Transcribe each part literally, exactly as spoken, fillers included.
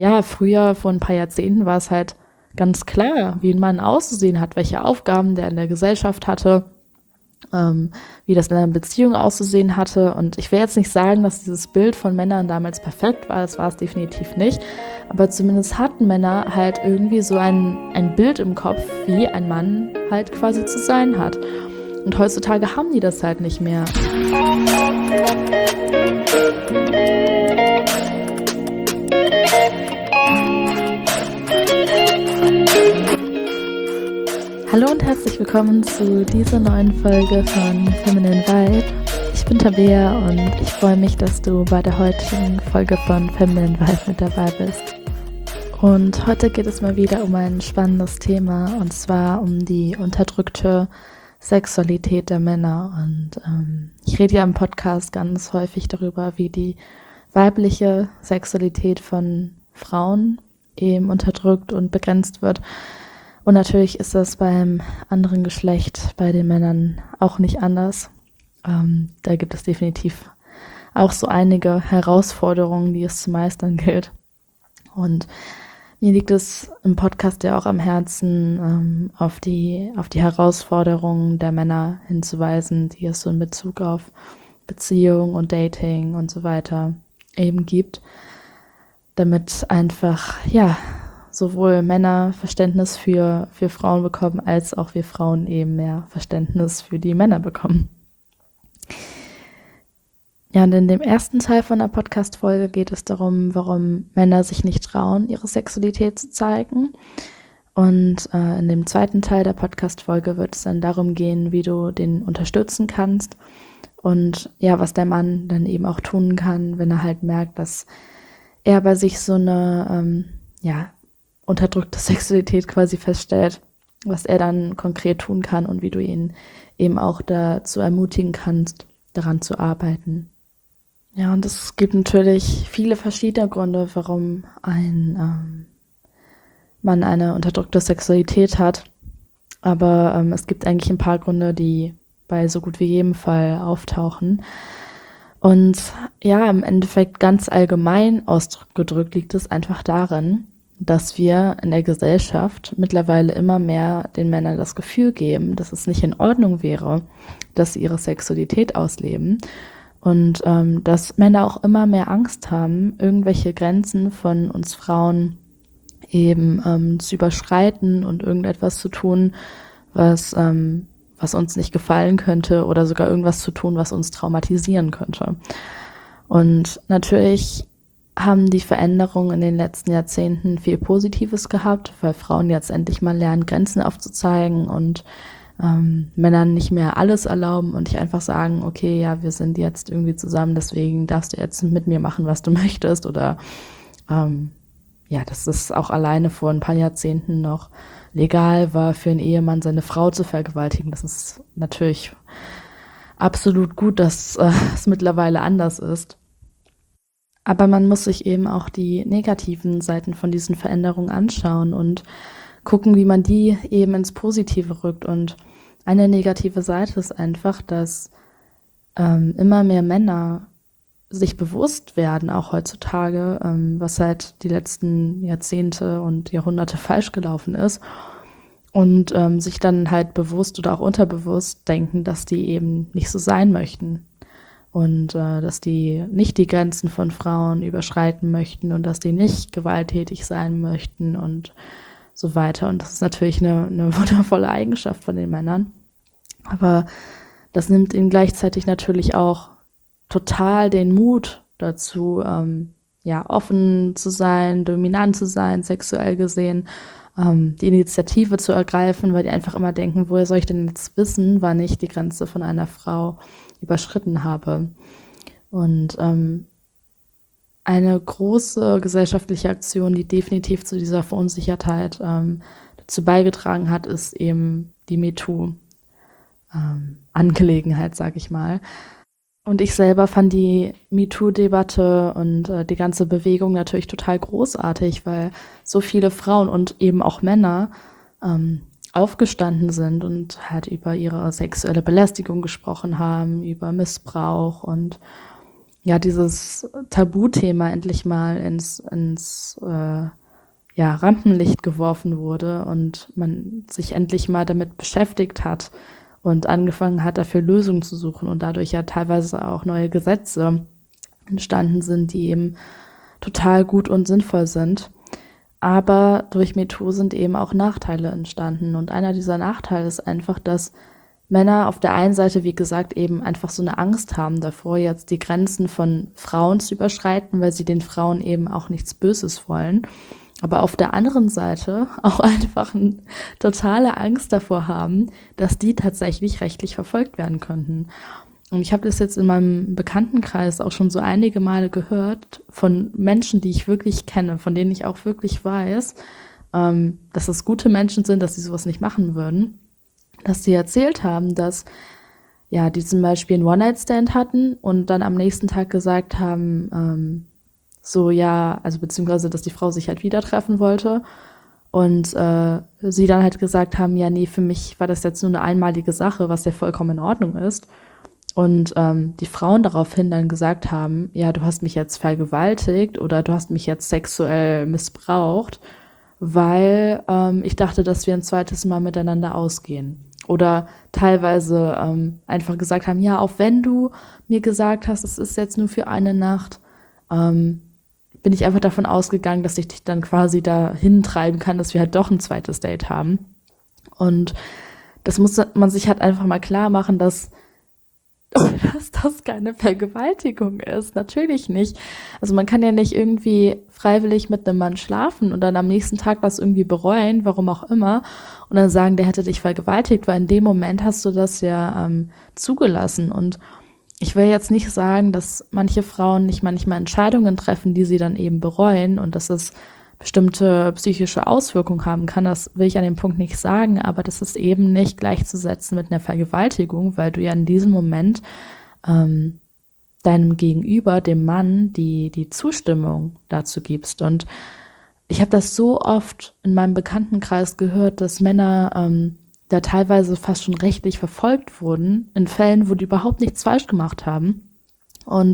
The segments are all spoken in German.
Ja, früher, vor ein paar Jahrzehnten, war es halt ganz klar, wie ein Mann auszusehen hat, welche Aufgaben der in der Gesellschaft hatte, ähm, wie das in einer Beziehung auszusehen hatte. Und ich will jetzt nicht sagen, dass dieses Bild von Männern damals perfekt war, das war es definitiv nicht. Aber zumindest hatten Männer halt irgendwie so ein, ein Bild im Kopf, wie ein Mann halt quasi zu sein hat. Und heutzutage haben die das halt nicht mehr. Hallo und herzlich willkommen zu dieser neuen Folge von Feminine Vibe. Ich bin Tabea und ich freue mich, dass du bei der heutigen Folge von Feminine Vibe mit dabei bist. Und heute geht es mal wieder um ein spannendes Thema, und zwar um die unterdrückte Sexualität der Männer. Und ähm, ich rede ja im Podcast ganz häufig darüber, wie die weibliche Sexualität von Frauen eben unterdrückt und begrenzt wird. Und natürlich ist das beim anderen Geschlecht, bei den Männern, auch nicht anders. Ähm, da gibt es definitiv auch so einige Herausforderungen, die es zu meistern gilt. Und mir liegt es im Podcast ja auch am Herzen, ähm, auf die, auf die Herausforderungen der Männer hinzuweisen, die es so in Bezug auf Beziehung und Dating und so weiter eben gibt, damit einfach, ja, sowohl Männer Verständnis für, für Frauen bekommen, als auch wir Frauen eben mehr Verständnis für die Männer bekommen. Ja, und in dem ersten Teil von der Podcast-Folge geht es darum, warum Männer sich nicht trauen, ihre Sexualität zu zeigen. Und äh, in dem zweiten Teil der Podcast-Folge wird es dann darum gehen, wie du den unterstützen kannst und ja, was der Mann dann eben auch tun kann, wenn er halt merkt, dass er bei sich so eine, ähm, ja, unterdrückte Sexualität quasi feststellt, was er dann konkret tun kann und wie du ihn eben auch dazu ermutigen kannst, daran zu arbeiten. Ja, und es gibt natürlich viele verschiedene Gründe, warum ein ähm, Mann eine unterdrückte Sexualität hat. Aber ähm, es gibt eigentlich ein paar Gründe, die bei so gut wie jedem Fall auftauchen. Und ja, im Endeffekt ganz allgemein ausgedrückt liegt es einfach darin, dass wir in der Gesellschaft mittlerweile immer mehr den Männern das Gefühl geben, dass es nicht in Ordnung wäre, dass sie ihre Sexualität ausleben und ähm, dass Männer auch immer mehr Angst haben, irgendwelche Grenzen von uns Frauen eben ähm, zu überschreiten und irgendetwas zu tun, was, ähm, was uns nicht gefallen könnte oder sogar irgendwas zu tun, was uns traumatisieren könnte. Und natürlich haben die Veränderungen in den letzten Jahrzehnten viel Positives gehabt, weil Frauen jetzt endlich mal lernen, Grenzen aufzuzeigen und ähm, Männern nicht mehr alles erlauben und nicht einfach sagen, okay, ja, wir sind jetzt irgendwie zusammen, deswegen darfst du jetzt mit mir machen, was du möchtest. Oder ähm, ja, dass es auch alleine vor ein paar Jahrzehnten noch legal war, für einen Ehemann seine Frau zu vergewaltigen. Das ist natürlich absolut gut, dass äh, es mittlerweile anders ist. Aber man muss sich eben auch die negativen Seiten von diesen Veränderungen anschauen und gucken, wie man die eben ins Positive rückt. Und eine negative Seite ist einfach, dass ähm, immer mehr Männer sich bewusst werden, auch heutzutage, ähm, was halt die letzten Jahrzehnte und Jahrhunderte falsch gelaufen ist. Und ähm, sich dann halt bewusst oder auch unterbewusst denken, dass die eben nicht so sein möchten. Und äh, dass die nicht die Grenzen von Frauen überschreiten möchten und dass die nicht gewalttätig sein möchten und so weiter. Und das ist natürlich eine, eine wundervolle Eigenschaft von den Männern. Aber das nimmt ihnen gleichzeitig natürlich auch total den Mut dazu, ähm, ja, offen zu sein, dominant zu sein, sexuell gesehen, ähm, die Initiative zu ergreifen, weil die einfach immer denken, woher soll ich denn jetzt wissen, wann ich die Grenze von einer Frau überschritten habe. Und ähm, eine große gesellschaftliche Aktion, die definitiv zu dieser Verunsichertheit ähm, dazu beigetragen hat, ist eben die MeToo-Angelegenheit, ähm, sag ich mal. Und ich selber fand die MeToo-Debatte und äh, die ganze Bewegung natürlich total großartig, weil so viele Frauen und eben auch Männer ähm, aufgestanden sind und halt über ihre sexuelle Belästigung gesprochen haben, über Missbrauch und ja, dieses Tabuthema endlich mal ins, ins äh, ja, Rampenlicht geworfen wurde und man sich endlich mal damit beschäftigt hat und angefangen hat, dafür Lösungen zu suchen und dadurch ja teilweise auch neue Gesetze entstanden sind, die eben total gut und sinnvoll sind. Aber durch MeToo sind eben auch Nachteile entstanden. Und einer dieser Nachteile ist einfach, dass Männer auf der einen Seite, wie gesagt, eben einfach so eine Angst haben davor, jetzt die Grenzen von Frauen zu überschreiten, weil sie den Frauen eben auch nichts Böses wollen. Aber auf der anderen Seite auch einfach eine totale Angst davor haben, dass die tatsächlich rechtlich verfolgt werden könnten. Und ich habe das jetzt in meinem Bekanntenkreis auch schon so einige Male gehört von Menschen, die ich wirklich kenne, von denen ich auch wirklich weiß, ähm, dass das gute Menschen sind, dass sie sowas nicht machen würden, dass sie erzählt haben, dass ja, die zum Beispiel einen One-Night-Stand hatten und dann am nächsten Tag gesagt haben, ähm, so ja, also beziehungsweise, dass die Frau sich halt wieder treffen wollte und äh, sie dann halt gesagt haben, ja, nee, für mich war das jetzt nur eine einmalige Sache, was ja vollkommen in Ordnung ist. Und ähm, die Frauen daraufhin dann gesagt haben, ja, du hast mich jetzt vergewaltigt oder du hast mich jetzt sexuell missbraucht, weil ähm, ich dachte, dass wir ein zweites Mal miteinander ausgehen. Oder teilweise ähm, einfach gesagt haben, ja, auch wenn du mir gesagt hast, es ist jetzt nur für eine Nacht, ähm, bin ich einfach davon ausgegangen, dass ich dich dann quasi dahin treiben kann, dass wir halt doch ein zweites Date haben. Und das muss man sich halt einfach mal klar machen, dass dass das keine Vergewaltigung ist. Natürlich nicht. Also man kann ja nicht irgendwie freiwillig mit einem Mann schlafen und dann am nächsten Tag das irgendwie bereuen, warum auch immer, und dann sagen, der hätte dich vergewaltigt, weil in dem Moment hast du das ja ähm, zugelassen. Und ich will jetzt nicht sagen, dass manche Frauen nicht manchmal Entscheidungen treffen, die sie dann eben bereuen und dass es bestimmte psychische Auswirkungen haben kann, das will ich an dem Punkt nicht sagen, aber das ist eben nicht gleichzusetzen mit einer Vergewaltigung, weil du ja in diesem Moment ähm, deinem Gegenüber, dem Mann, die, die Zustimmung dazu gibst. Und ich habe das so oft in meinem Bekanntenkreis gehört, dass Männer ähm, da teilweise fast schon rechtlich verfolgt wurden, in Fällen, wo die überhaupt nichts falsch gemacht haben. Und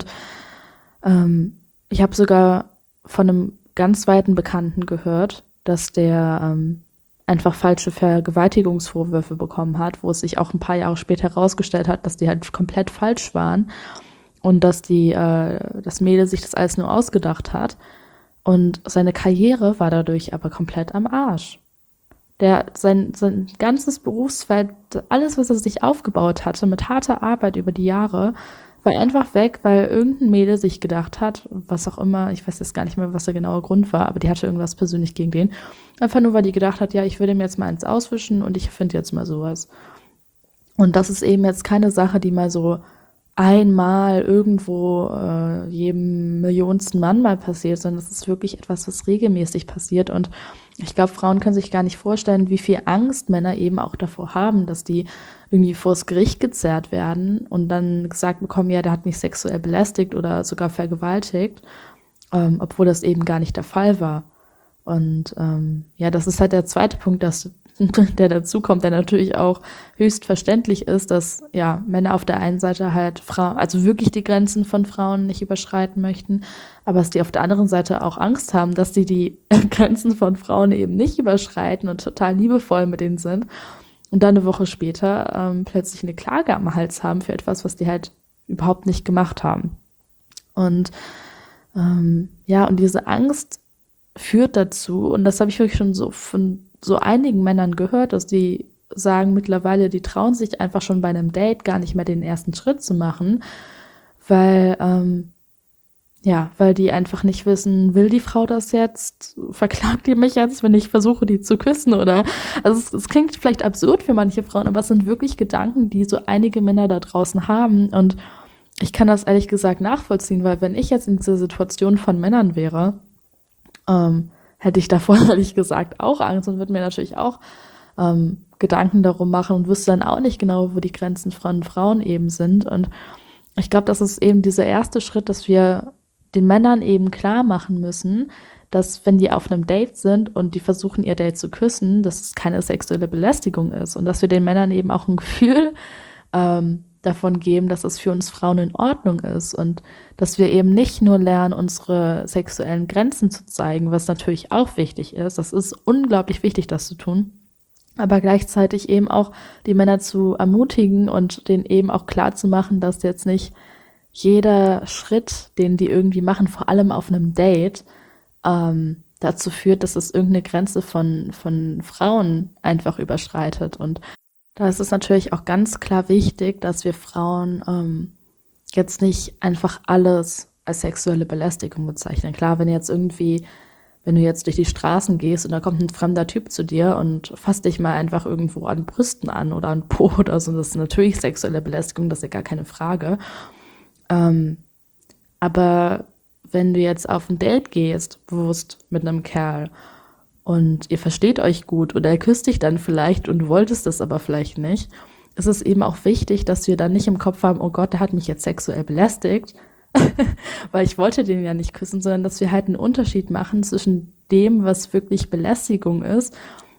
ähm, ich habe sogar von einem ganz weiten Bekannten gehört, dass der ähm, einfach falsche Vergewaltigungsvorwürfe bekommen hat, wo es sich auch ein paar Jahre später herausgestellt hat, dass die halt komplett falsch waren und dass die, äh, das Mädel sich das alles nur ausgedacht hat. Und seine Karriere war dadurch aber komplett am Arsch. Der, sein, sein ganzes Berufsfeld, alles, was er sich aufgebaut hatte, mit harter Arbeit über die Jahre, war einfach weg, weil irgendein Mädel sich gedacht hat, was auch immer, ich weiß jetzt gar nicht mehr, was der genaue Grund war, aber die hatte irgendwas persönlich gegen den. Einfach nur, weil die gedacht hat, ja, ich will dem jetzt mal eins auswischen und ich finde jetzt mal sowas. Und das ist eben jetzt keine Sache, die mal so einmal irgendwo äh, jedem millionsten Mann mal passiert, sondern das ist wirklich etwas, was regelmäßig passiert. Und ich glaube, Frauen können sich gar nicht vorstellen, wie viel Angst Männer eben auch davor haben, dass die irgendwie vors Gericht gezerrt werden und dann gesagt bekommen, ja, der hat mich sexuell belästigt oder sogar vergewaltigt, ähm, obwohl das eben gar nicht der Fall war. Und ähm, ja, das ist halt der zweite Punkt, dass der dazu kommt, der natürlich auch höchst verständlich ist, dass ja Männer auf der einen Seite halt Frauen, also wirklich die Grenzen von Frauen nicht überschreiten möchten, aber dass die auf der anderen Seite auch Angst haben, dass die die Grenzen von Frauen eben nicht überschreiten und total liebevoll mit denen sind und dann eine Woche später ähm, plötzlich eine Klage am Hals haben für etwas, was die halt überhaupt nicht gemacht haben. Und ähm, ja, und diese Angst führt dazu, und das habe ich wirklich schon so von so einigen Männern gehört, dass die sagen mittlerweile, die trauen sich einfach schon bei einem Date gar nicht mehr den ersten Schritt zu machen, weil ähm, ja, weil die einfach nicht wissen, will die Frau das jetzt? Verklagt die mich jetzt, wenn ich versuche, die zu küssen? Oder also es, es klingt vielleicht absurd für manche Frauen, aber es sind wirklich Gedanken, die so einige Männer da draußen haben. Und ich kann das ehrlich gesagt nachvollziehen, weil wenn ich jetzt in dieser Situation von Männern wäre, ähm, hätte ich davor ehrlich gesagt auch Angst und würde mir natürlich auch ähm, Gedanken darum machen und wüsste dann auch nicht genau, wo die Grenzen von Frauen eben sind. Und ich glaube, das ist eben dieser erste Schritt, dass wir den Männern eben klar machen müssen, dass wenn die auf einem Date sind und die versuchen, ihr Date zu küssen, dass es keine sexuelle Belästigung ist und dass wir den Männern eben auch ein Gefühl ähm, davon geben, dass es für uns Frauen in Ordnung ist und dass wir eben nicht nur lernen, unsere sexuellen Grenzen zu zeigen, was natürlich auch wichtig ist. Das ist unglaublich wichtig, das zu tun. Aber gleichzeitig eben auch die Männer zu ermutigen und denen eben auch klar zu machen, dass jetzt nicht jeder Schritt, den die irgendwie machen, vor allem auf einem Date, ähm, dazu führt, dass es irgendeine Grenze von, von Frauen einfach überschreitet. Und da ist es natürlich auch ganz klar wichtig, dass wir Frauen ähm, jetzt nicht einfach alles als sexuelle Belästigung bezeichnen. Klar, wenn jetzt irgendwie, wenn du jetzt durch die Straßen gehst und da kommt ein fremder Typ zu dir und fasst dich mal einfach irgendwo an Brüsten an oder an Po oder so, das ist natürlich sexuelle Belästigung, das ist ja gar keine Frage. Ähm, aber wenn du jetzt auf ein Date gehst, bewusst mit einem Kerl und ihr versteht euch gut oder er küsst dich dann vielleicht und du wolltest das aber vielleicht nicht, ist es eben auch wichtig, dass wir dann nicht im Kopf haben, oh Gott, der hat mich jetzt sexuell belästigt, weil ich wollte den ja nicht küssen, sondern dass wir halt einen Unterschied machen zwischen dem, was wirklich Belästigung ist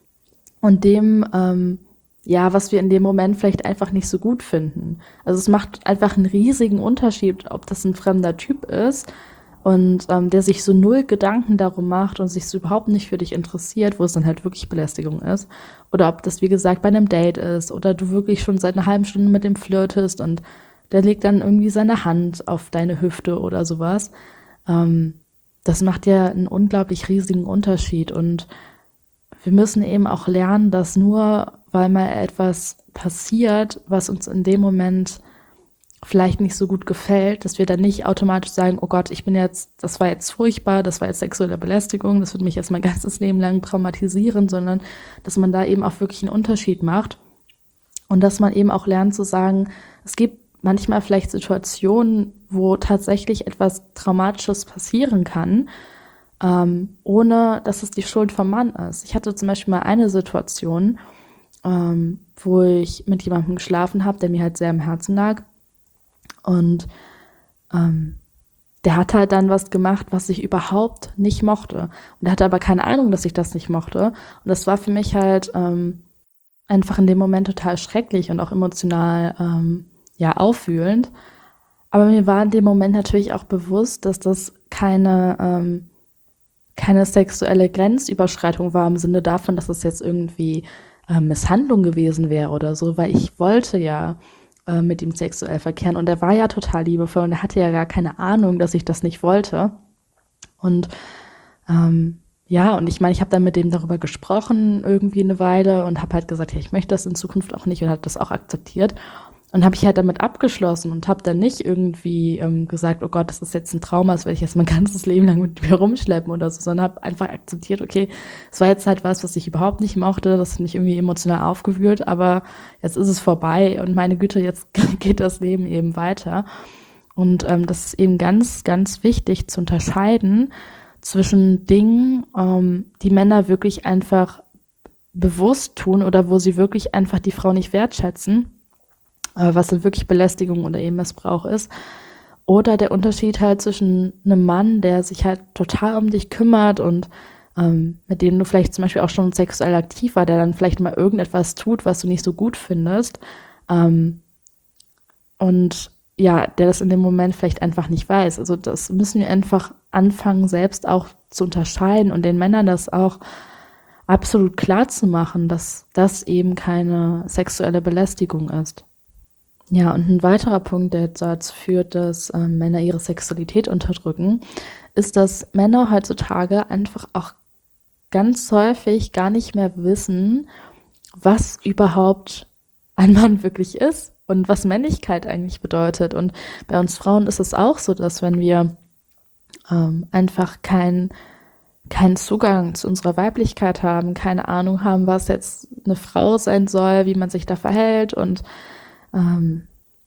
und dem, ähm, ja, was wir in dem Moment vielleicht einfach nicht so gut finden. Also es macht einfach einen riesigen Unterschied, ob das ein fremder Typ ist und ähm, der sich so null Gedanken darum macht und sich so überhaupt nicht für dich interessiert, wo es dann halt wirklich Belästigung ist. Oder ob das, wie gesagt, bei einem Date ist oder du wirklich schon seit einer halben Stunde mit dem flirtest und der legt dann irgendwie seine Hand auf deine Hüfte oder sowas. Ähm, das macht ja einen unglaublich riesigen Unterschied und wir müssen eben auch lernen, dass nur weil mal etwas passiert, was uns in dem Moment vielleicht nicht so gut gefällt, dass wir dann nicht automatisch sagen, oh Gott, ich bin jetzt, das war jetzt furchtbar, das war jetzt sexuelle Belästigung, das wird mich jetzt mein ganzes Leben lang traumatisieren, sondern dass man da eben auch wirklich einen Unterschied macht und dass man eben auch lernt zu sagen, es gibt manchmal vielleicht Situationen, wo tatsächlich etwas Traumatisches passieren kann, ähm, ohne dass es die Schuld vom Mann ist. Ich hatte zum Beispiel mal eine Situation, ähm, wo ich mit jemandem geschlafen habe, der mir halt sehr am Herzen lag. Und ähm, der hat halt dann was gemacht, was ich überhaupt nicht mochte. Und er hatte aber keine Ahnung, dass ich das nicht mochte. Und das war für mich halt ähm, einfach in dem Moment total schrecklich und auch emotional ähm, ja aufwühlend. Aber mir war in dem Moment natürlich auch bewusst, dass das keine ähm, keine sexuelle Grenzüberschreitung war im Sinne davon, dass es jetzt irgendwie äh, Misshandlung gewesen wäre oder so, weil ich wollte ja äh, mit ihm sexuell verkehren und er war ja total liebevoll und er hatte ja gar keine Ahnung, dass ich das nicht wollte. Und ähm, ja, und ich meine, ich habe dann mit dem darüber gesprochen irgendwie eine Weile und habe halt gesagt, ja, ich möchte das in Zukunft auch nicht und hat das auch akzeptiert. Und habe ich halt damit abgeschlossen und habe dann nicht irgendwie ähm, gesagt, oh Gott, das ist jetzt ein Trauma, das werde ich jetzt mein ganzes Leben lang mit mir rumschleppen oder so, sondern habe einfach akzeptiert, okay, es war jetzt halt was, was ich überhaupt nicht mochte, das hat mich irgendwie emotional aufgewühlt, aber jetzt ist es vorbei und meine Güte, jetzt geht das Leben eben weiter. Und ähm, das ist eben ganz, ganz wichtig zu unterscheiden zwischen Dingen, ähm, die Männer wirklich einfach bewusst tun oder wo sie wirklich einfach die Frau nicht wertschätzen, was dann wirklich Belästigung oder eben Missbrauch ist. Oder der Unterschied halt zwischen einem Mann, der sich halt total um dich kümmert und ähm, mit dem du vielleicht zum Beispiel auch schon sexuell aktiv war, der dann vielleicht mal irgendetwas tut, was du nicht so gut findest. Ähm, und ja, der das in dem Moment vielleicht einfach nicht weiß. Also das müssen wir einfach anfangen, selbst auch zu unterscheiden und den Männern das auch absolut klar zu machen, dass das eben keine sexuelle Belästigung ist. Ja, und ein weiterer Punkt, der jetzt dazu führt, dass ähm, Männer ihre Sexualität unterdrücken, ist, dass Männer heutzutage einfach auch ganz häufig gar nicht mehr wissen, was überhaupt ein Mann wirklich ist und was Männlichkeit eigentlich bedeutet. Und bei uns Frauen ist es auch so, dass wenn wir ähm, einfach kein keinen Zugang zu unserer Weiblichkeit haben, keine Ahnung haben, was jetzt eine Frau sein soll, wie man sich da verhält und ähm,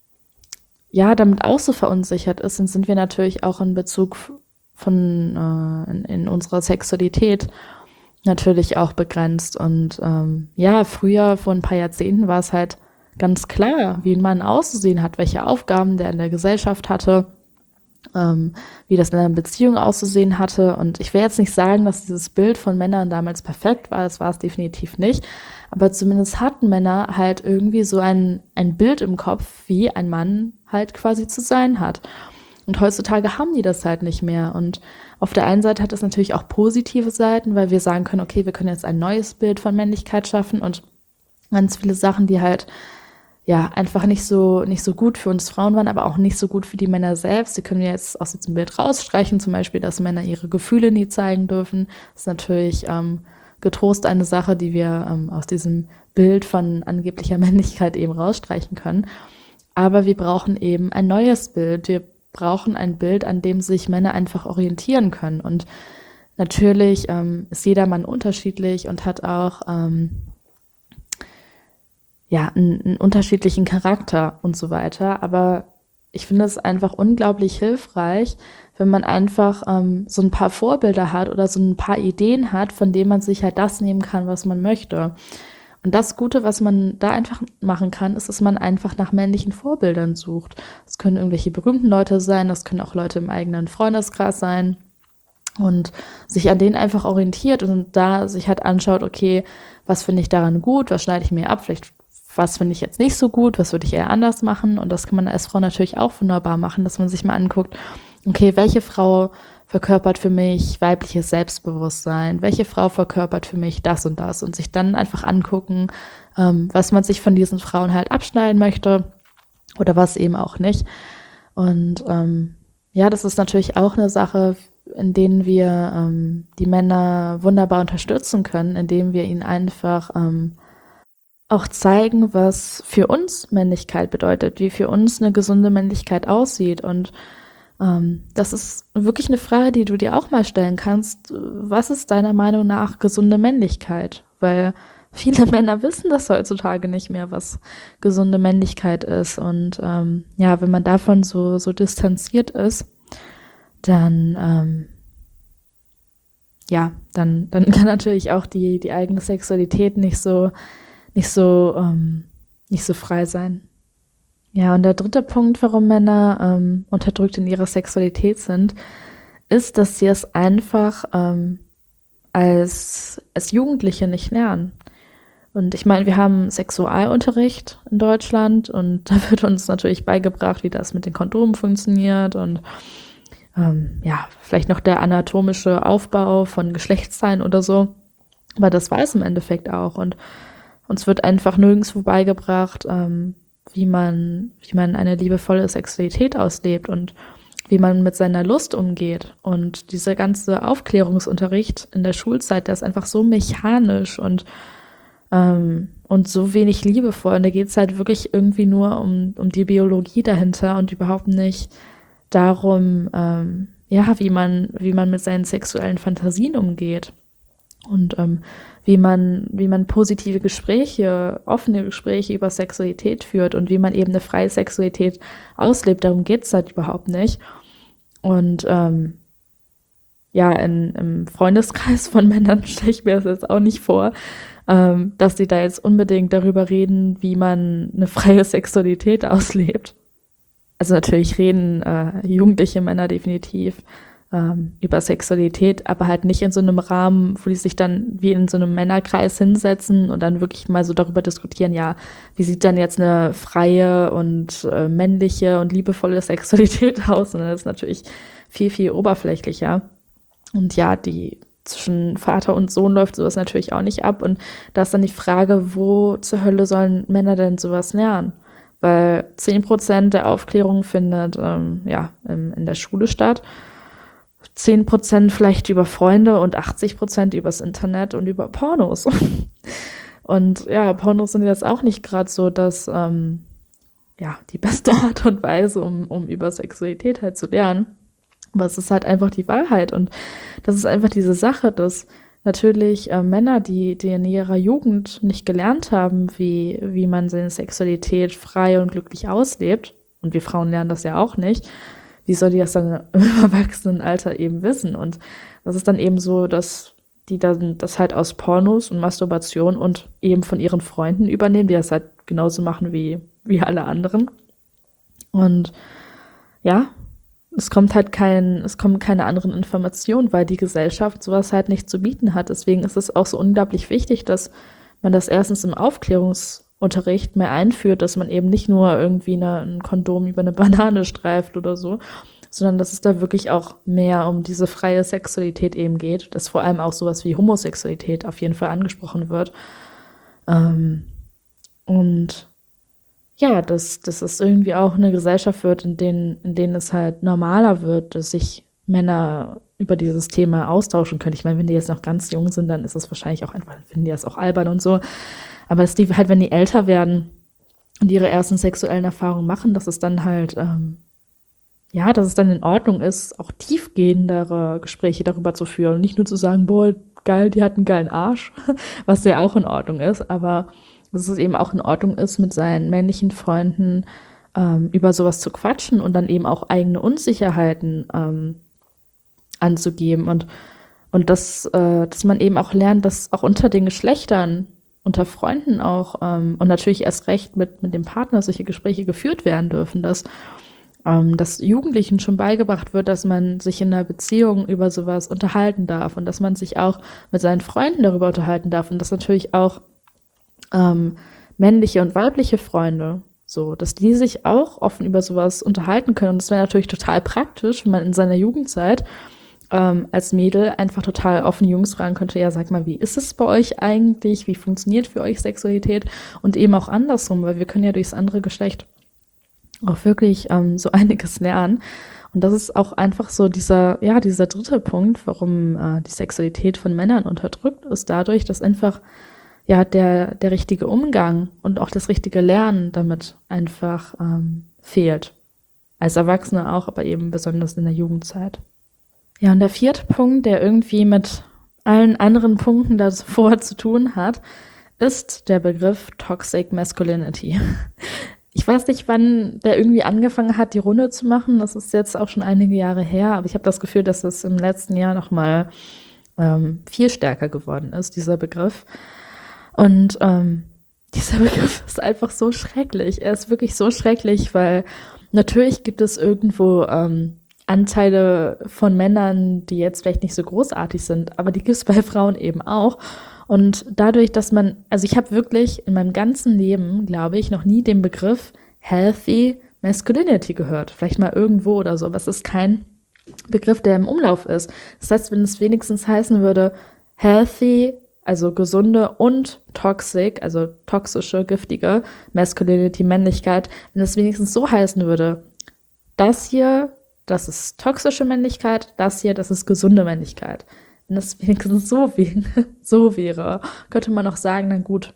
ja, damit auch so verunsichert ist, dann sind wir natürlich auch in Bezug von äh, in, in unserer Sexualität natürlich auch begrenzt. Und ähm, ja, früher, vor ein paar Jahrzehnten, war es halt ganz klar, wie ein Mann auszusehen hat, welche Aufgaben der in der Gesellschaft hatte. ähm, wie das in einer Beziehung auszusehen hatte. Und ich will jetzt nicht sagen, dass dieses Bild von Männern damals perfekt war, das war es definitiv nicht. Aber zumindest hatten Männer halt irgendwie so ein, ein Bild im Kopf, wie ein Mann halt quasi zu sein hat. Und heutzutage haben die das halt nicht mehr. Und auf der einen Seite hat das natürlich auch positive Seiten, weil wir sagen können, okay, wir können jetzt ein neues Bild von Männlichkeit schaffen und ganz viele Sachen, die halt ja einfach nicht so nicht so gut für uns Frauen waren, aber auch nicht so gut für die Männer selbst. Die können wir jetzt aus diesem Bild rausstreichen, zum Beispiel, dass Männer ihre Gefühle nie zeigen dürfen. Das ist natürlich ähm, getrost eine Sache, die wir ähm, aus diesem Bild von angeblicher Männlichkeit eben rausstreichen können. Aber wir brauchen eben ein neues Bild. Wir brauchen ein Bild, an dem sich Männer einfach orientieren können. Und natürlich ähm, ist jeder Mann unterschiedlich und hat auch ähm, ja einen, einen unterschiedlichen Charakter und so weiter. Aber ich finde es einfach unglaublich hilfreich, wenn man einfach ähm, so ein paar Vorbilder hat oder so ein paar Ideen hat, von denen man sich halt das nehmen kann, was man möchte. Und das Gute, was man da einfach machen kann, ist, dass man einfach nach männlichen Vorbildern sucht. Das können irgendwelche berühmten Leute sein, das können auch Leute im eigenen Freundeskreis sein und sich an denen einfach orientiert und da sich halt anschaut, okay, was finde ich daran gut, was schneide ich mir ab, vielleicht was finde ich jetzt nicht so gut, was würde ich eher anders machen, und das kann man als Frau natürlich auch wunderbar machen, dass man sich mal anguckt, okay, welche Frau verkörpert für mich weibliches Selbstbewusstsein, welche Frau verkörpert für mich das und das, und sich dann einfach angucken, ähm, was man sich von diesen Frauen halt abschneiden möchte oder was eben auch nicht. Und ähm, ja, das ist natürlich auch eine Sache, in denen wir ähm, die Männer wunderbar unterstützen können, indem wir ihnen einfach ähm, auch zeigen, was für uns Männlichkeit bedeutet, wie für uns eine gesunde Männlichkeit aussieht. Und ähm, das ist wirklich eine Frage, die du dir auch mal stellen kannst. Was ist deiner Meinung nach gesunde Männlichkeit? Weil viele Männer wissen das heutzutage nicht mehr, was gesunde Männlichkeit ist. Und ähm, ja, wenn man davon so, so distanziert ist, dann ähm, ja, dann, dann kann natürlich auch die, die eigene Sexualität nicht so, nicht so, ähm, nicht so frei sein. Ja, und der dritte Punkt, warum Männer ähm, unterdrückt in ihrer Sexualität sind, ist, dass sie es einfach ähm, als, als Jugendliche nicht lernen. Und ich meine, wir haben Sexualunterricht in Deutschland und da wird uns natürlich beigebracht, wie das mit den Kondomen funktioniert und ähm, ja, vielleicht noch der anatomische Aufbau von Geschlechtsteilen oder so. Aber das war es im Endeffekt auch. Und uns wird einfach nirgendwo beigebracht, ähm, wie man, wie man eine liebevolle Sexualität auslebt und wie man mit seiner Lust umgeht. Und dieser ganze Aufklärungsunterricht in der Schulzeit, der ist einfach so mechanisch und, ähm, und so wenig liebevoll. Und da geht es halt wirklich irgendwie nur um, um die Biologie dahinter und überhaupt nicht darum, ähm, ja, wie man, wie man mit seinen sexuellen Fantasien umgeht. Und ähm, wie man, wie man positive Gespräche, offene Gespräche über Sexualität führt und wie man eben eine freie Sexualität auslebt. Darum geht's halt überhaupt nicht. Und ähm, ja, in, im Freundeskreis von Männern stelle ich mir das jetzt auch nicht vor, ähm, dass sie da jetzt unbedingt darüber reden, wie man eine freie Sexualität auslebt. Also natürlich reden äh, jugendliche Männer definitiv ähm, über Sexualität, aber halt nicht in so einem Rahmen, wo die sich dann wie in so einem Männerkreis hinsetzen und dann wirklich mal so darüber diskutieren, ja, wie sieht dann jetzt eine freie und äh, männliche und liebevolle Sexualität aus? Und das ist natürlich viel, viel oberflächlicher. Und ja, die zwischen Vater und Sohn läuft sowas natürlich auch nicht ab. Und da ist dann die Frage, wo zur Hölle sollen Männer denn sowas lernen? Weil zehn Prozent der Aufklärung findet ähm, ja in, in der Schule statt, zehn Prozent vielleicht über Freunde und achtzig Prozent übers Internet und über Pornos. Und ja, Pornos sind jetzt auch nicht gerade so, dass ähm, ja die beste Art und Weise, um, um über Sexualität halt zu lernen. Aber es ist halt einfach die Wahrheit. Und das ist einfach diese Sache, dass natürlich äh, Männer, die, die in ihrer Jugend nicht gelernt haben, wie, wie man seine Sexualität frei und glücklich auslebt, und wir Frauen lernen das ja auch nicht, wie soll die das dann im Erwachsenenalter eben wissen? Und das ist dann eben so, dass die dann das halt aus Pornos und Masturbation und eben von ihren Freunden übernehmen, die das halt genauso machen wie, wie alle anderen. Und ja, es kommt halt kein, es kommen keine anderen Informationen, weil die Gesellschaft sowas halt nicht zu bieten hat. Deswegen ist es auch so unglaublich wichtig, dass man das erstens im Aufklärungsunterricht mehr einführt, dass man eben nicht nur irgendwie eine, ein Kondom über eine Banane streift oder so, sondern dass es da wirklich auch mehr um diese freie Sexualität eben geht, dass vor allem auch sowas wie Homosexualität auf jeden Fall angesprochen wird. Ähm, und ja, dass, dass es irgendwie auch eine Gesellschaft wird, in denen, in denen es halt normaler wird, dass sich Männer über dieses Thema austauschen können. Ich meine, wenn die jetzt noch ganz jung sind, dann ist es wahrscheinlich auch einfach, finden die das auch albern und so. Aber dass die halt, wenn die älter werden und ihre ersten sexuellen Erfahrungen machen, dass es dann halt, ähm, ja, dass es dann in Ordnung ist, auch tiefgehendere Gespräche darüber zu führen und nicht nur zu sagen, boah, geil, die hat einen geilen Arsch, was ja auch in Ordnung ist, aber dass es eben auch in Ordnung ist, mit seinen männlichen Freunden ähm, über sowas zu quatschen und dann eben auch eigene Unsicherheiten ähm, anzugeben und, und dass, äh, dass man eben auch lernt, dass auch unter den Geschlechtern, unter Freunden auch ähm, und natürlich erst recht mit, mit dem Partner solche Gespräche geführt werden dürfen, dass, ähm, dass Jugendlichen schon beigebracht wird, dass man sich in einer Beziehung über sowas unterhalten darf und dass man sich auch mit seinen Freunden darüber unterhalten darf und dass natürlich auch ähm, männliche und weibliche Freunde, so, dass die sich auch offen über sowas unterhalten können. Und das wäre natürlich total praktisch, wenn man in seiner Jugendzeit ähm, als Mädel einfach total offen Jungs fragen könnte, ja, sag mal, wie ist es bei euch eigentlich? Wie funktioniert für euch Sexualität? Und eben auch andersrum, weil wir können ja durchs andere Geschlecht auch wirklich ähm, so einiges lernen. Und das ist auch einfach so dieser, ja, dieser dritte Punkt, warum äh, die Sexualität von Männern unterdrückt ist, dadurch, dass einfach ja, der, der richtige Umgang und auch das richtige Lernen damit einfach ähm, fehlt. Als Erwachsene auch, aber eben besonders in der Jugendzeit. Ja, und der vierte Punkt, der irgendwie mit allen anderen Punkten davor zu tun hat, ist der Begriff Toxic Masculinity. Ich weiß nicht, wann der irgendwie angefangen hat, die Runde zu machen. Das ist jetzt auch schon einige Jahre her, aber ich habe das Gefühl, dass das im letzten Jahr nochmal ähm, viel stärker geworden ist, dieser Begriff. Und ähm, dieser Begriff ist einfach so schrecklich. Er ist wirklich so schrecklich, weil natürlich gibt es irgendwo ähm, Anteile von Männern, die jetzt vielleicht nicht so großartig sind, aber die gibt es bei Frauen eben auch. Und dadurch, dass man, also ich habe wirklich in meinem ganzen Leben, glaube ich, noch nie den Begriff Healthy Masculinity gehört. Vielleicht mal irgendwo oder so, aber es ist kein Begriff, der im Umlauf ist. Das heißt, wenn es wenigstens heißen würde, Healthy, also gesunde und toxic, also toxische, giftige Masculinity, Männlichkeit, wenn es wenigstens so heißen würde, das hier, das ist toxische Männlichkeit, das hier, das ist gesunde Männlichkeit. Wenn das wenigstens so, wie, so wäre, könnte man auch sagen, na gut.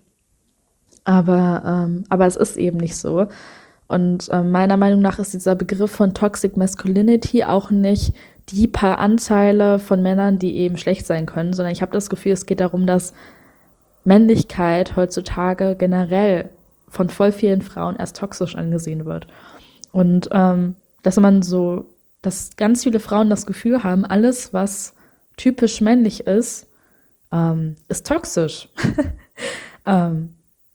Aber, ähm, aber es ist eben nicht so. Und äh, meiner Meinung nach ist dieser Begriff von Toxic Masculinity auch nicht die paar Anteile von Männern, die eben schlecht sein können, sondern ich habe das Gefühl, es geht darum, dass Männlichkeit heutzutage generell von voll vielen Frauen erst toxisch angesehen wird. Und ähm, dass man so, dass ganz viele Frauen das Gefühl haben, alles, was typisch männlich ist, ähm, ist toxisch. ähm,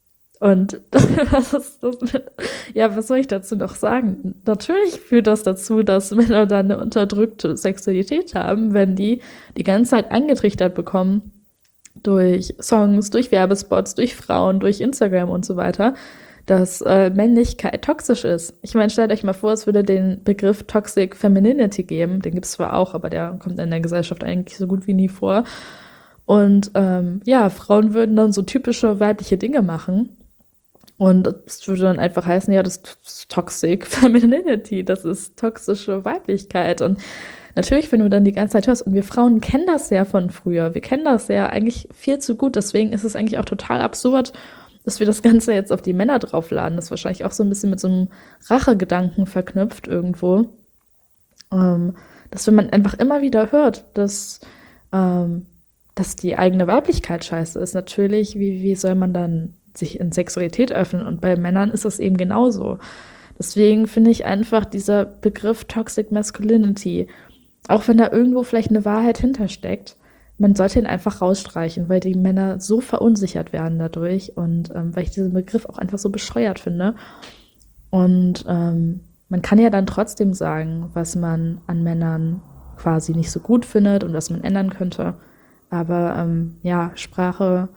Und was ist das? Ja, was soll ich dazu noch sagen? Natürlich führt das dazu, dass Männer dann eine unterdrückte Sexualität haben, wenn die die ganze Zeit angetrichtert bekommen durch Songs, durch Werbespots, durch Frauen, durch Instagram und so weiter, dass äh, Männlichkeit toxisch ist. Ich meine, stellt euch mal vor, es würde den Begriff Toxic Femininity geben. Den gibt es zwar auch, aber der kommt in der Gesellschaft eigentlich so gut wie nie vor. Und ähm, ja, Frauen würden dann so typische weibliche Dinge machen. Und es würde dann einfach heißen, ja, das ist Toxic Femininity, das ist toxische Weiblichkeit. Und natürlich, wenn du dann die ganze Zeit hörst, und wir Frauen kennen das ja von früher, wir kennen das ja eigentlich viel zu gut, deswegen ist es eigentlich auch total absurd, dass wir das Ganze jetzt auf die Männer draufladen. Das ist wahrscheinlich auch so ein bisschen mit so einem Rachegedanken verknüpft irgendwo. Ähm, dass wenn man einfach immer wieder hört, dass, ähm, dass die eigene Weiblichkeit scheiße ist, natürlich, wie, wie soll man dann sich in Sexualität öffnen? Und bei Männern ist das eben genauso. Deswegen finde ich einfach dieser Begriff Toxic Masculinity, auch wenn da irgendwo vielleicht eine Wahrheit hintersteckt, man sollte ihn einfach rausstreichen, weil die Männer so verunsichert werden dadurch und ähm, weil ich diesen Begriff auch einfach so bescheuert finde. Und ähm, man kann ja dann trotzdem sagen, was man an Männern quasi nicht so gut findet und was man ändern könnte. Aber ähm, ja, Sprache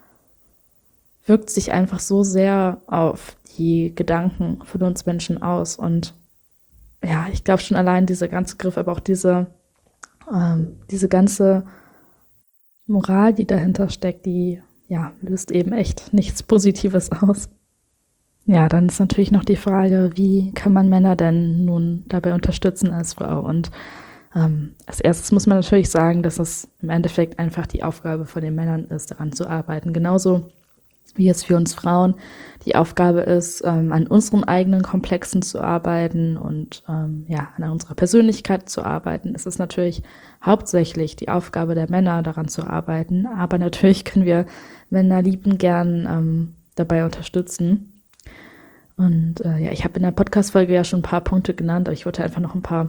wirkt sich einfach so sehr auf die Gedanken von uns Menschen aus. Und ja, ich glaube schon allein dieser ganze Griff, aber auch diese, ähm, diese ganze Moral, die dahinter steckt, die ja, löst eben echt nichts Positives aus. Ja, dann ist natürlich noch die Frage, wie kann man Männer denn nun dabei unterstützen als Frau? Und ähm, als erstes muss man natürlich sagen, dass es im Endeffekt einfach die Aufgabe von den Männern ist, daran zu arbeiten. Genauso wie es für uns Frauen die Aufgabe ist, ähm, an unseren eigenen Komplexen zu arbeiten und ähm, ja, an unserer Persönlichkeit zu arbeiten, ist es natürlich hauptsächlich die Aufgabe der Männer, daran zu arbeiten. Aber natürlich können wir Männer lieben gern ähm, dabei unterstützen. Und äh, ja, ich habe in der Podcast-Folge ja schon ein paar Punkte genannt, aber ich wollte einfach noch ein paar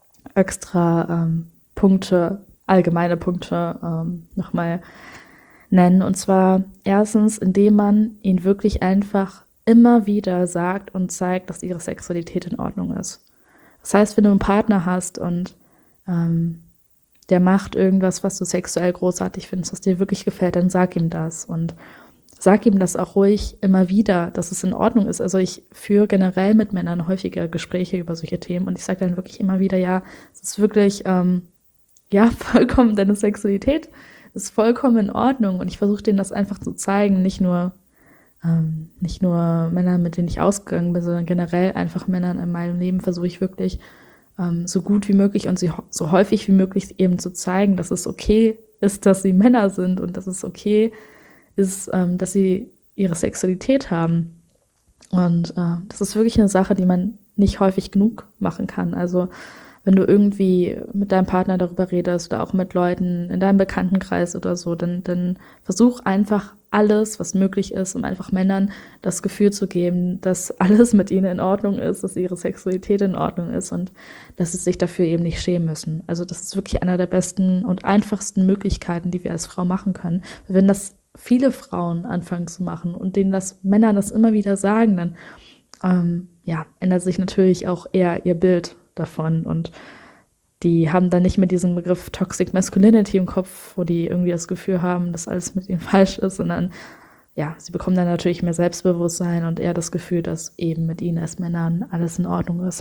extra ähm, Punkte, allgemeine Punkte ähm, nochmal nennen. Und zwar erstens, indem man ihnen wirklich einfach immer wieder sagt und zeigt, dass ihre Sexualität in Ordnung ist. Das heißt, wenn du einen Partner hast und ähm, der macht irgendwas, was du sexuell großartig findest, was dir wirklich gefällt, dann sag ihm das. Und sag ihm das auch ruhig immer wieder, dass es in Ordnung ist. Also ich führe generell mit Männern häufiger Gespräche über solche Themen und ich sage dann wirklich immer wieder, ja, es ist wirklich, ähm, ja, vollkommen deine Sexualität ist vollkommen in Ordnung. Und ich versuche denen das einfach zu zeigen, nicht nur, ähm, nicht nur Männer, mit denen ich ausgegangen bin, sondern generell einfach Männern in meinem Leben versuche ich wirklich ähm, so gut wie möglich und sie so häufig wie möglich eben zu zeigen, dass es okay ist, dass sie Männer sind und dass es okay ist, ähm, dass sie ihre Sexualität haben. Und äh, das ist wirklich eine Sache, die man nicht häufig genug machen kann. Also wenn du irgendwie mit deinem Partner darüber redest oder auch mit Leuten in deinem Bekanntenkreis oder so, dann, dann versuch einfach alles, was möglich ist, um einfach Männern das Gefühl zu geben, dass alles mit ihnen in Ordnung ist, dass ihre Sexualität in Ordnung ist und dass sie sich dafür eben nicht schämen müssen. Also das ist wirklich einer der besten und einfachsten Möglichkeiten, die wir als Frau machen können. Wenn das viele Frauen anfangen zu machen und denen das Männer das immer wieder sagen, dann ähm, ja, ändert sich natürlich auch eher ihr Bild davon und die haben dann nicht mehr diesen Begriff Toxic Masculinity im Kopf, wo die irgendwie das Gefühl haben, dass alles mit ihnen falsch ist, sondern ja, sie bekommen dann natürlich mehr Selbstbewusstsein und eher das Gefühl, dass eben mit ihnen als Männern alles in Ordnung ist.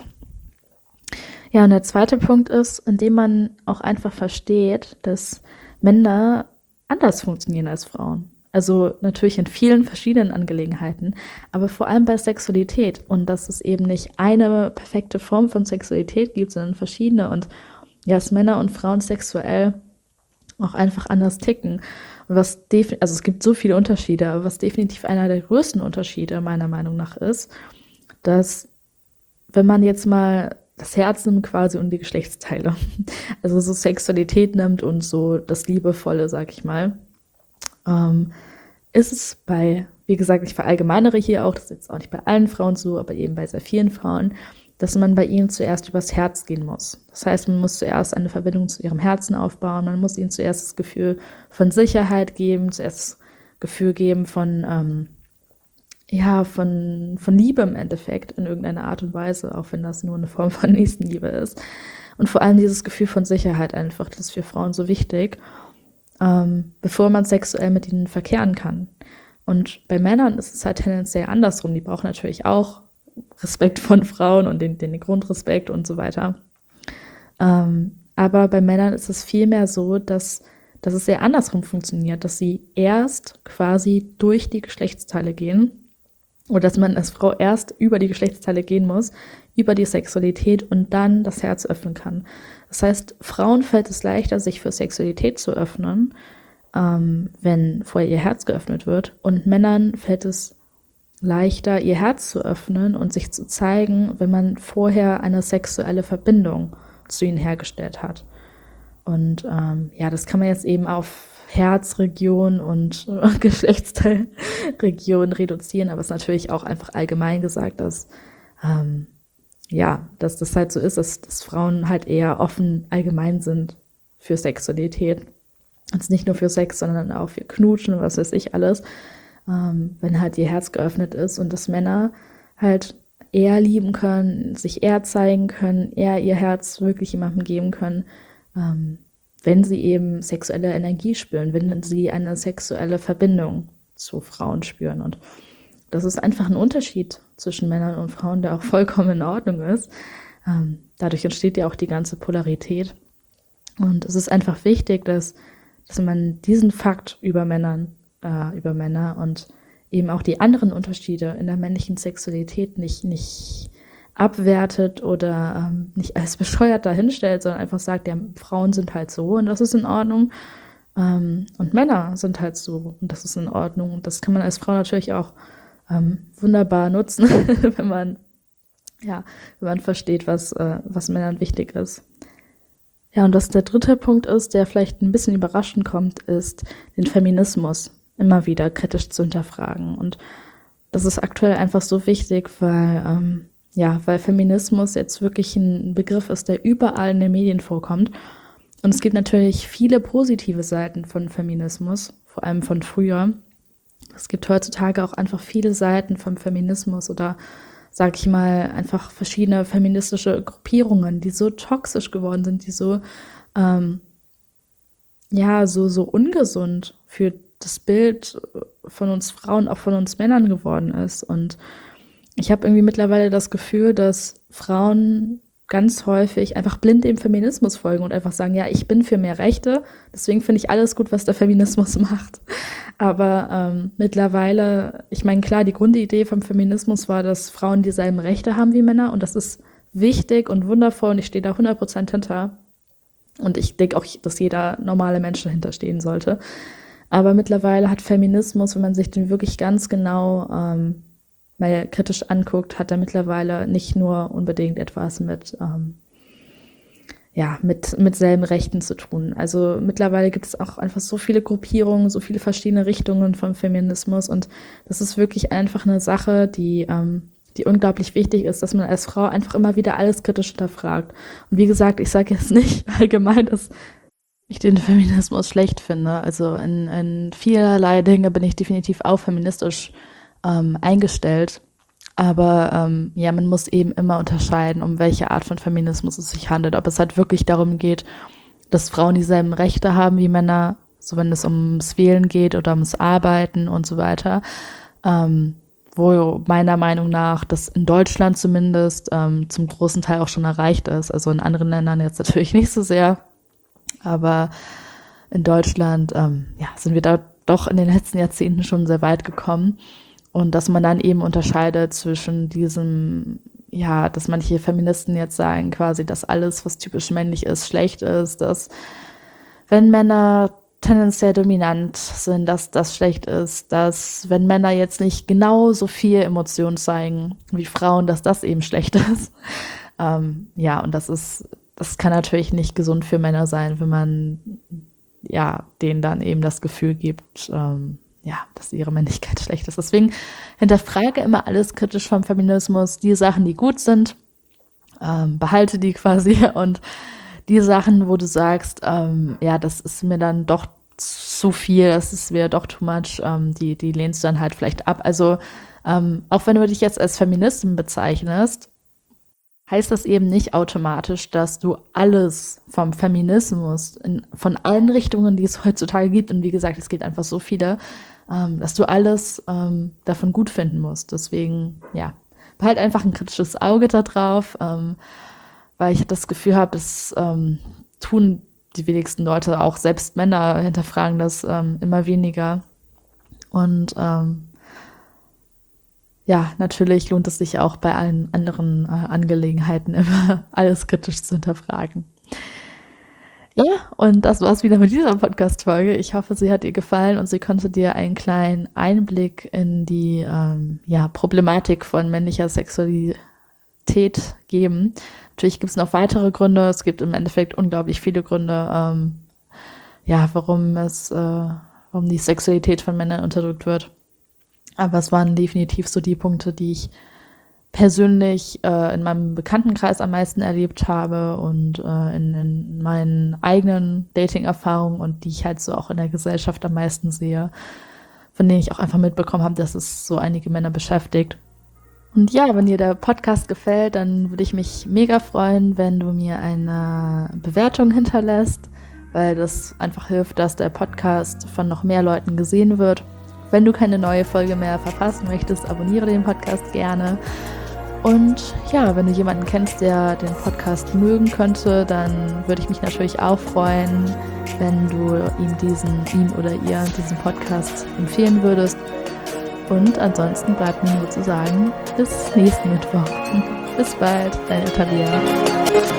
Ja, und der zweite Punkt ist, indem man auch einfach versteht, dass Männer anders funktionieren als Frauen. Also natürlich in vielen verschiedenen Angelegenheiten, aber vor allem bei Sexualität und dass es eben nicht eine perfekte Form von Sexualität gibt, sondern verschiedene und ja, dass Männer und Frauen sexuell auch einfach anders ticken. Und was definitiv, also es gibt so viele Unterschiede, aber was definitiv einer der größten Unterschiede meiner Meinung nach ist, dass wenn man jetzt mal das Herz nimmt quasi und die Geschlechtsteile, also so Sexualität nimmt und so das Liebevolle, sag ich mal, ähm, ist es bei, wie gesagt, ich verallgemeinere hier auch, das ist jetzt auch nicht bei allen Frauen so, aber eben bei sehr vielen Frauen, dass man bei ihnen zuerst übers Herz gehen muss. Das heißt, man muss zuerst eine Verbindung zu ihrem Herzen aufbauen, man muss ihnen zuerst das Gefühl von Sicherheit geben, zuerst das Gefühl geben von, ähm, ja, von, von Liebe im Endeffekt in irgendeiner Art und Weise, auch wenn das nur eine Form von Nächstenliebe ist. Und vor allem dieses Gefühl von Sicherheit einfach, das ist für Frauen so wichtig, ähm, bevor man sexuell mit ihnen verkehren kann. Und bei Männern ist es halt tendenziell andersrum. Die brauchen natürlich auch Respekt von Frauen und den, den Grundrespekt und so weiter. Ähm, aber bei Männern ist es vielmehr so, dass, dass es sehr andersrum funktioniert, dass sie erst quasi durch die Geschlechtsteile gehen oder dass man als Frau erst über die Geschlechtsteile gehen muss, über die Sexualität und dann das Herz öffnen kann. Das heißt, Frauen fällt es leichter, sich für Sexualität zu öffnen, ähm, wenn vorher ihr Herz geöffnet wird. Und Männern fällt es leichter, ihr Herz zu öffnen und sich zu zeigen, wenn man vorher eine sexuelle Verbindung zu ihnen hergestellt hat. Und ähm, ja, das kann man jetzt eben auf Herzregion und äh, Geschlechtsteilregion reduzieren, aber es ist natürlich auch einfach allgemein gesagt, dass ähm, ja, dass das halt so ist, dass, dass Frauen halt eher offen allgemein sind für Sexualität. Also nicht nur für Sex, sondern auch für Knutschen und was weiß ich alles, ähm, wenn halt ihr Herz geöffnet ist und dass Männer halt eher lieben können, sich eher zeigen können, eher ihr Herz wirklich jemandem geben können, ähm, wenn sie eben sexuelle Energie spüren, wenn sie eine sexuelle Verbindung zu Frauen spüren. Und das ist einfach ein Unterschied zwischen Männern und Frauen, der auch vollkommen in Ordnung ist. Ähm, dadurch entsteht ja auch die ganze Polarität. Und es ist einfach wichtig, dass, dass man diesen Fakt über Männern, äh, über Männer und eben auch die anderen Unterschiede in der männlichen Sexualität nicht, nicht abwertet oder ähm, nicht als bescheuert dahinstellt, sondern einfach sagt, ja, Frauen sind halt so und das ist in Ordnung. Ähm, und Männer sind halt so und das ist in Ordnung. Und das kann man als Frau natürlich auch ähm, wunderbar nutzen, wenn man, ja, wenn man versteht, was, äh, was Männern wichtig ist. Ja, und was der dritte Punkt ist, der vielleicht ein bisschen überraschend kommt, ist den Feminismus immer wieder kritisch zu hinterfragen. Und das ist aktuell einfach so wichtig, weil, ähm, ja, weil Feminismus jetzt wirklich ein Begriff ist, der überall in den Medien vorkommt. Und es gibt natürlich viele positive Seiten von Feminismus, vor allem von früher. Es gibt heutzutage auch einfach viele Seiten vom Feminismus oder, sag ich mal, einfach verschiedene feministische Gruppierungen, die so toxisch geworden sind, die so, ähm, ja, so, so ungesund für das Bild von uns Frauen, auch von uns Männern geworden ist. Und ich habe irgendwie mittlerweile das Gefühl, dass Frauen ganz häufig einfach blind dem Feminismus folgen und einfach sagen, ja, ich bin für mehr Rechte, deswegen finde ich alles gut, was der Feminismus macht. Aber ähm, mittlerweile, ich meine, klar, die Grundidee vom Feminismus war, dass Frauen dieselben Rechte haben wie Männer und das ist wichtig und wundervoll und ich stehe da hundert Prozent hinter. Und ich denke auch, dass jeder normale Mensch dahinter stehen sollte. Aber mittlerweile hat Feminismus, wenn man sich den wirklich ganz genau ähm, mal kritisch anguckt, hat er mittlerweile nicht nur unbedingt etwas mit, ähm, ja, mit, mit selben Rechten zu tun. Also mittlerweile gibt es auch einfach so viele Gruppierungen, so viele verschiedene Richtungen vom Feminismus und das ist wirklich einfach eine Sache, die, ähm, die unglaublich wichtig ist, dass man als Frau einfach immer wieder alles kritisch hinterfragt. Und wie gesagt, ich sage jetzt nicht allgemein, dass ich den Feminismus schlecht finde. Also in, in vielerlei Dinge bin ich definitiv auch feministisch ähm, eingestellt. Aber ähm, ja, man muss eben immer unterscheiden, um welche Art von Feminismus es sich handelt. Ob es halt wirklich darum geht, dass Frauen dieselben Rechte haben wie Männer, so wenn es ums Wählen geht oder ums Arbeiten und so weiter. Ähm, wo meiner Meinung nach das in Deutschland zumindest ähm, zum großen Teil auch schon erreicht ist. Also in anderen Ländern jetzt natürlich nicht so sehr. Aber in Deutschland ähm, ja, sind wir da doch in den letzten Jahrzehnten schon sehr weit gekommen. Und dass man dann eben unterscheidet zwischen diesem, ja, dass manche Feministen jetzt sagen quasi, dass alles, was typisch männlich ist, schlecht ist, dass wenn Männer tendenziell dominant sind, dass das schlecht ist, dass wenn Männer jetzt nicht genauso viel Emotionen zeigen wie Frauen, dass das eben schlecht ist. Ähm, ja, und das ist, das kann natürlich nicht gesund für Männer sein, wenn man ja denen dann eben das Gefühl gibt, ähm, ja, dass ihre Männlichkeit schlecht ist. Deswegen hinterfrage immer alles kritisch vom Feminismus. Die Sachen, die gut sind, ähm, behalte die quasi und die Sachen, wo du sagst, ähm, ja, das ist mir dann doch zu viel, das ist mir doch too much, ähm, die, die lehnst du dann halt vielleicht ab. Also ähm, auch wenn du dich jetzt als Feministin bezeichnest, heißt das eben nicht automatisch, dass du alles vom Feminismus in, von allen Richtungen, die es heutzutage gibt, und wie gesagt, es gibt einfach so viele, ähm, dass du alles ähm, davon gut finden musst. Deswegen, ja, behalt einfach ein kritisches Auge da drauf, ähm, weil ich das Gefühl habe, das ähm, tun die wenigsten Leute, auch selbst Männer hinterfragen das ähm, immer weniger. Und ähm, ja, natürlich lohnt es sich auch bei allen anderen äh, Angelegenheiten immer alles kritisch zu hinterfragen. Ja, und das war's wieder mit dieser Podcast-Folge. Ich hoffe, sie hat dir gefallen und sie konnte dir einen kleinen Einblick in die ähm, ja, Problematik von männlicher Sexualität geben. Natürlich gibt es noch weitere Gründe. Es gibt im Endeffekt unglaublich viele Gründe, ähm, ja, warum es, äh, warum die Sexualität von Männern unterdrückt wird. Aber es waren definitiv so die Punkte, die ich persönlich äh, in meinem Bekanntenkreis am meisten erlebt habe und äh, in, in meinen eigenen Dating-Erfahrungen und die ich halt so auch in der Gesellschaft am meisten sehe, von denen ich auch einfach mitbekommen habe, dass es so einige Männer beschäftigt. Und ja, wenn dir der Podcast gefällt, dann würde ich mich mega freuen, wenn du mir eine Bewertung hinterlässt, weil das einfach hilft, dass der Podcast von noch mehr Leuten gesehen wird. Wenn du keine neue Folge mehr verpassen möchtest, abonniere den Podcast gerne. Und ja, wenn du jemanden kennst, der den Podcast mögen könnte, dann würde ich mich natürlich auch freuen, wenn du ihm diesen, ihm oder ihr diesen Podcast empfehlen würdest. Und ansonsten bleibt mir nur zu sagen, bis nächsten Mittwoch. Bis bald, deine Tabea.